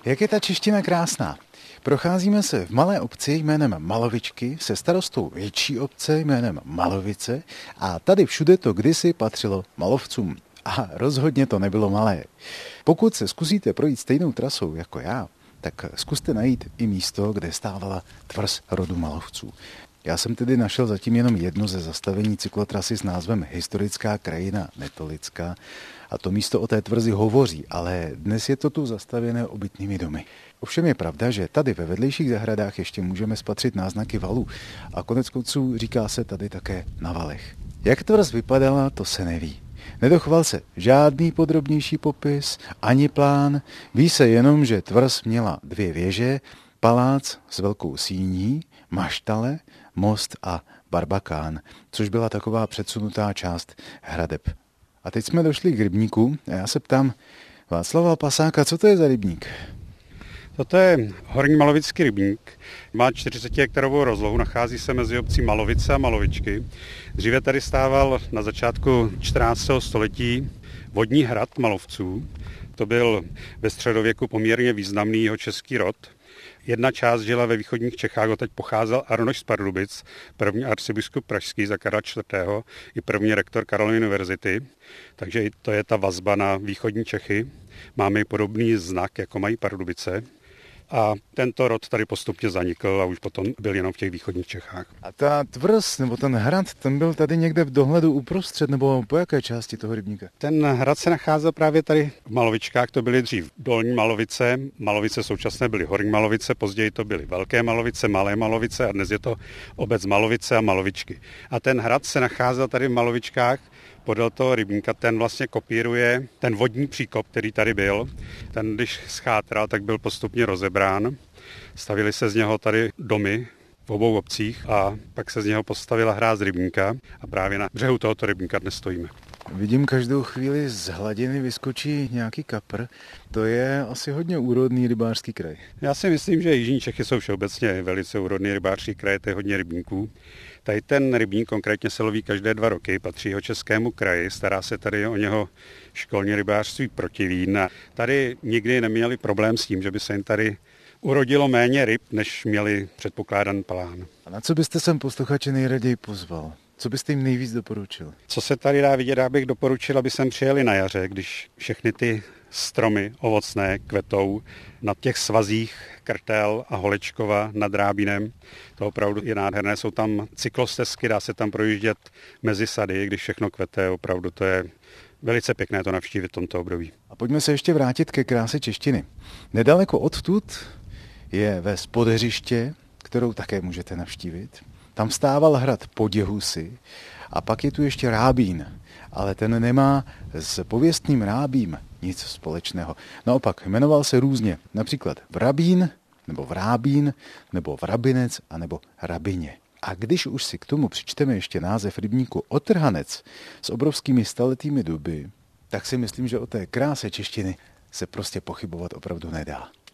Jak je ta čeština krásná. Procházíme se v malé obci jménem Malovičky se starostou větší obce jménem Malovice a tady všude to kdysi patřilo Malovcům. A rozhodně to nebylo malé. Pokud se zkusíte projít stejnou trasou jako já, tak zkuste najít i místo, kde stávala tvrz rodu Malovců. Já jsem tedy našel zatím jenom jedno ze zastavení cyklotrasy s názvem Historická krajina Netolická a to místo o té tvrzi hovoří, ale dnes je to tu zastavěné obytnými domy. Ovšem je pravda, že tady ve vedlejších zahradách ještě můžeme spatřit náznaky valů a koneckonců říká se tady také na valech. Jak tvrz vypadala, to se neví. Nedochoval se žádný podrobnější popis, ani plán, ví se jenom, že tvrz měla 2 věže, palác s velkou síní, maštale, most a barbakán, což byla taková předsunutá část hradeb. A teď jsme došli k rybníku a já se ptám Václava Pasáka, co to je za rybník? Toto je Horní Malovický rybník. Má 40 hektarovou rozlohu, nachází se mezi obcí Malovice a Malovičky. Dříve tady stával na začátku 14. století vodní hrad Malovců. To byl ve středověku poměrně významný jihočeský rod. Jedna část žila ve východních Čechách, odteď pocházel Arnošt z Pardubic, první arcibiskup pražský za Karla IV. I první rektor Karlovy univerzity. Takže i to je ta vazba na východní Čechy. Máme i podobný znak, jako mají Pardubice. A tento rod tady postupně zanikl a už potom byl jenom v těch východních Čechách. A ta tvrz, nebo ten hrad, ten byl tady někde v dohledu uprostřed, nebo po jaké části toho rybníka? Ten hrad se nacházel právě tady v Malovičkách, to byly dřív Dolní Malovice, Malovice současné byly Horní Malovice, později to byly Velké Malovice, Malé Malovice a dnes je to obec Malovice a Malovičky. A ten hrad se nacházel tady v Malovičkách, podél toho rybníka, ten vlastně kopíruje ten vodní příkop, který tady byl. Ten, když schátral, tak byl postupně rozebrán. Stavili se z něho tady domy v obou obcích a pak se z něho postavila hráz rybníka a právě na břehu tohoto rybníka dnes stojíme. Vidím, každou chvíli z hladiny vyskočí nějaký kapr. To je asi hodně úrodný rybářský kraj. Já si myslím, že jižní Čechy jsou všeobecně velice úrodný rybářský kraj, to je hodně rybníků. Tady ten rybník konkrétně se loví každé 2 roky, patří Jihočeskému kraji, stará se tady o něho školní rybářství Protivín. A tady nikdy neměli problém s tím, že by se jim tady urodilo méně ryb, než měli předpokládaný plán. A na co byste sem posluchače nejraději pozval? Co byste jim nejvíc doporučil? Co se tady dá vidět, já bych doporučil, aby sem přijeli na jaře, když všechny ty stromy ovocné kvetou na těch svazích Krtel a Holečkova nad Drábínem. To opravdu je nádherné, jsou tam cyklostezky, dá se tam projíždět mezi sady, když všechno kvete, opravdu to je velice pěkné to navštívit v tomto období. A pojďme se ještě vrátit ke kráse češtiny. Nedaleko odtud je ves Podeřiště, kterou také můžete navštívit. Tam stával hrad Poděhusy a pak je tu ještě Rábín, ale ten nemá s pověstným Rábím nic společného. Naopak jmenoval se různě, například Vrabín, nebo Vrábín, nebo Vrabinec, a nebo Rabině. A když už si k tomu přičteme ještě název rybníku Otrhanec s obrovskými staletými duby, tak si myslím, že o té kráse češtiny se prostě pochybovat opravdu nedá.